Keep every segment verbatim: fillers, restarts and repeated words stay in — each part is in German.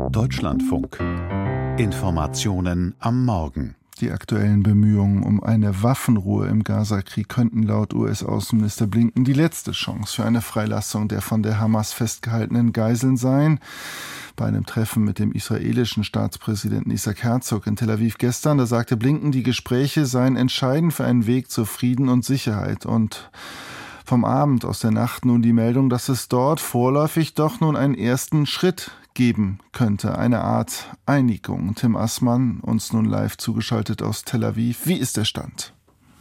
Deutschlandfunk. Informationen am Morgen. Die aktuellen Bemühungen um eine Waffenruhe im Gaza-Krieg könnten laut U S-Außenminister Blinken die letzte Chance für eine Freilassung der von der Hamas festgehaltenen Geiseln sein. Bei einem Treffen mit dem israelischen Staatspräsidenten Isaac Herzog in Tel Aviv gestern, da sagte Blinken, die Gespräche seien entscheidend für einen Weg zu Frieden und Sicherheit. Und vom Abend aus der Nacht nun die Meldung, dass es dort vorläufig doch nun einen ersten Schritt geben könnte, eine Art Einigung. Tim Assmann, uns nun live zugeschaltet aus Tel Aviv. Wie ist der Stand?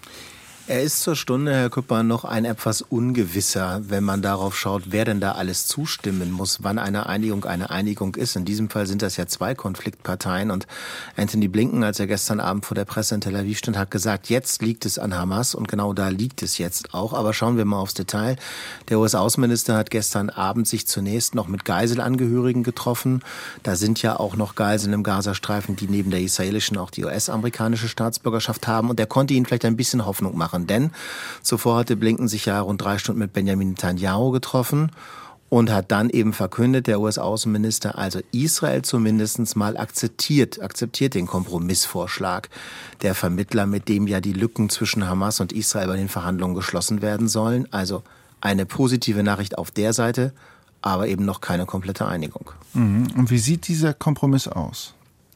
Er ist zur Stunde, Herr Küpper, noch ein etwas ungewisser, wenn man darauf schaut, wer denn da alles zustimmen muss, wann eine Einigung eine Einigung ist. In diesem Fall sind das ja zwei Konfliktparteien und Antony Blinken, als er gestern Abend vor der Presse in Tel Aviv stand, hat gesagt, jetzt liegt es an Hamas und genau da liegt es jetzt auch. Aber schauen wir mal aufs Detail. Der U S-Außenminister hat gestern Abend sich zunächst noch mit Geiselangehörigen getroffen. Da sind ja auch noch Geiseln im Gazastreifen, die neben der israelischen auch die U S-amerikanische Staatsbürgerschaft haben und er konnte ihnen vielleicht ein bisschen Hoffnung machen. Denn zuvor hatte Blinken sich ja rund drei Stunden mit Benjamin Netanyahu getroffen und hat dann eben verkündet, der U S-Außenminister, also Israel zumindest mal akzeptiert, akzeptiert den Kompromissvorschlag der Vermittler, mit dem ja die Lücken zwischen Hamas und Israel bei den Verhandlungen geschlossen werden sollen. Also eine positive Nachricht auf der Seite, aber eben noch keine komplette Einigung. Und wie sieht dieser Kompromiss aus?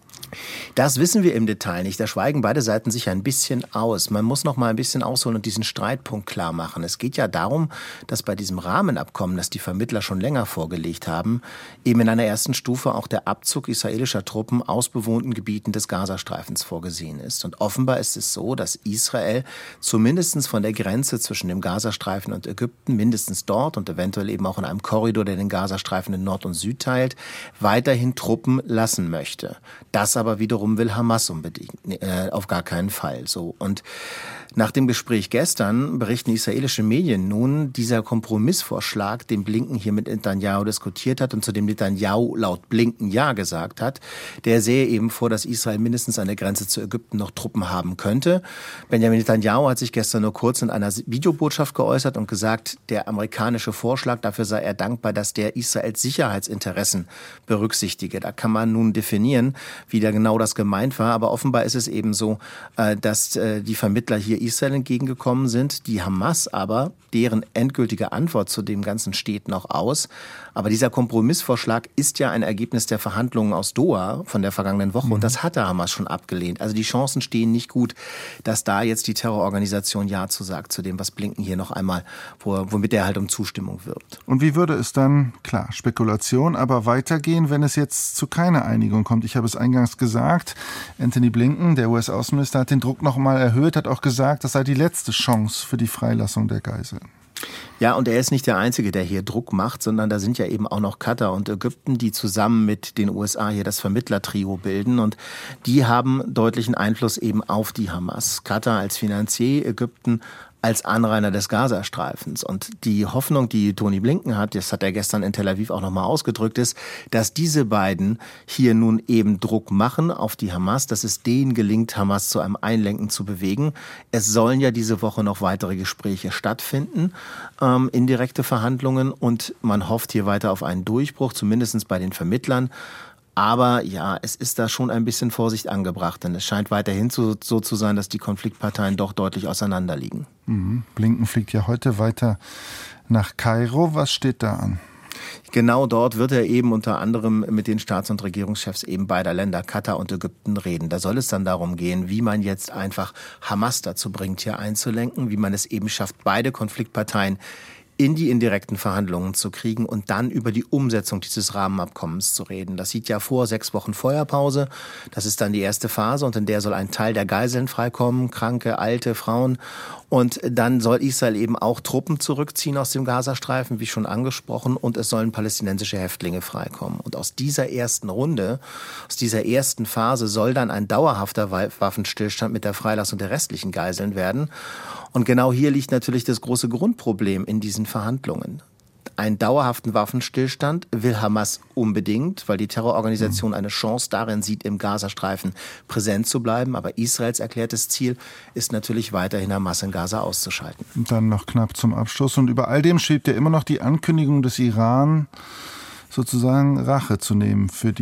Das wissen wir im Detail nicht. Da schweigen beide Seiten sich ein bisschen aus. Man muss noch mal ein bisschen ausholen und diesen Streitpunkt klar machen. Es geht ja darum, dass bei diesem Rahmenabkommen, das die Vermittler schon länger vorgelegt haben, eben in einer ersten Stufe auch der Abzug israelischer Truppen aus bewohnten Gebieten des Gazastreifens vorgesehen ist. Und offenbar ist es so, dass Israel zumindest von der Grenze zwischen dem Gazastreifen und Ägypten, mindestens dort und eventuell eben auch in einem Korridor, der den Gazastreifen in Nord und Süd teilt, weiterhin Truppen lassen möchte. Das aber wiederum will Hamas unbedingt, äh, auf gar keinen Fall. So. Und nach dem Gespräch gestern berichten israelische Medien nun, dieser Kompromissvorschlag, den Blinken hier mit Netanyahu diskutiert hat und zu dem Netanyahu laut Blinken Ja gesagt hat, der sähe eben vor, dass Israel mindestens an der Grenze zu Ägypten noch Truppen haben könnte. Benjamin Netanyahu hat sich gestern nur kurz in einer Videobotschaft geäußert und gesagt, der amerikanische Vorschlag, dafür sei er dankbar, dass der Israels Sicherheitsinteressen berücksichtige. Da kann man nun definieren, wie da genau das gemeint war, aber offenbar ist es eben so, dass die Vermittler hier Israel entgegengekommen sind, die Hamas aber, deren endgültige Antwort zu dem Ganzen steht noch aus. Aber dieser Kompromissvorschlag ist ja ein Ergebnis der Verhandlungen aus Doha von der vergangenen Woche und das hatte Hamas schon abgelehnt. Also die Chancen stehen nicht gut, dass da jetzt die Terrororganisation Ja zu sagt, zu dem, was Blinken hier noch einmal, womit er halt um Zustimmung wirbt. Und wie würde es dann, klar, Spekulation, aber weitergehen, wenn es jetzt zu keiner Einigung kommt? Ich habe es eingangs gesagt, Antony Blinken, der U S-Außenminister, hat den Druck noch mal erhöht, hat auch gesagt, das sei die letzte Chance für die Freilassung der Geiseln. Ja, und er ist nicht der Einzige, der hier Druck macht, sondern da sind ja eben auch noch Katar und Ägypten, die zusammen mit den U S A hier das Vermittlertrio bilden und die haben deutlichen Einfluss eben auf die Hamas. Katar als Finanzier, Ägypten als Anrainer des Gazastreifens. Und die Hoffnung, die Tony Blinken hat, das hat er gestern in Tel Aviv auch nochmal ausgedrückt, ist, dass diese beiden hier nun eben Druck machen auf die Hamas, dass es denen gelingt, Hamas zu einem Einlenken zu bewegen. Es sollen ja diese Woche noch weitere Gespräche stattfinden, ähm, indirekte Verhandlungen, und man hofft hier weiter auf einen Durchbruch, zumindest bei den Vermittlern. Aber ja, es ist da schon ein bisschen Vorsicht angebracht, denn es scheint weiterhin so, so zu sein, dass die Konfliktparteien doch deutlich auseinanderliegen. Mhm. Blinken fliegt ja heute weiter nach Kairo. Was steht da an? Genau dort wird er eben unter anderem mit den Staats- und Regierungschefs eben beider Länder, Katar und Ägypten, reden. Da soll es dann darum gehen, wie man jetzt einfach Hamas dazu bringt, hier einzulenken, wie man es eben schafft, beide Konfliktparteien in die indirekten Verhandlungen zu kriegen und dann über die Umsetzung dieses Rahmenabkommens zu reden. Das sieht ja vor sechs Wochen Feuerpause. Das ist dann die erste Phase und in der soll ein Teil der Geiseln freikommen, Kranke, Alte, Frauen. Und dann soll Israel eben auch Truppen zurückziehen aus dem Gazastreifen, wie schon angesprochen, und es sollen palästinensische Häftlinge freikommen. Und aus dieser ersten Runde, aus dieser ersten Phase soll dann ein dauerhafter Waffenstillstand mit der Freilassung der restlichen Geiseln werden. Und genau hier liegt natürlich das große Grundproblem in diesen Verhandlungen. Einen dauerhaften Waffenstillstand will Hamas unbedingt, weil die Terrororganisation eine Chance darin sieht, im Gazastreifen präsent zu bleiben. Aber Israels erklärtes Ziel ist natürlich weiterhin, Hamas in Gaza auszuschalten. Und dann noch knapp zum Abschluss. Und über all dem schwebt ja immer noch die Ankündigung des Iran, sozusagen Rache zu nehmen für die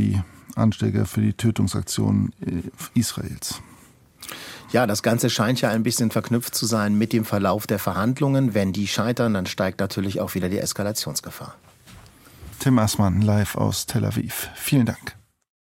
Anschläge für die Tötungsaktion Israels. Ja, das Ganze scheint ja ein bisschen verknüpft zu sein mit dem Verlauf der Verhandlungen. Wenn die scheitern, dann steigt natürlich auch wieder die Eskalationsgefahr. Tim Assmann live aus Tel Aviv. Vielen Dank.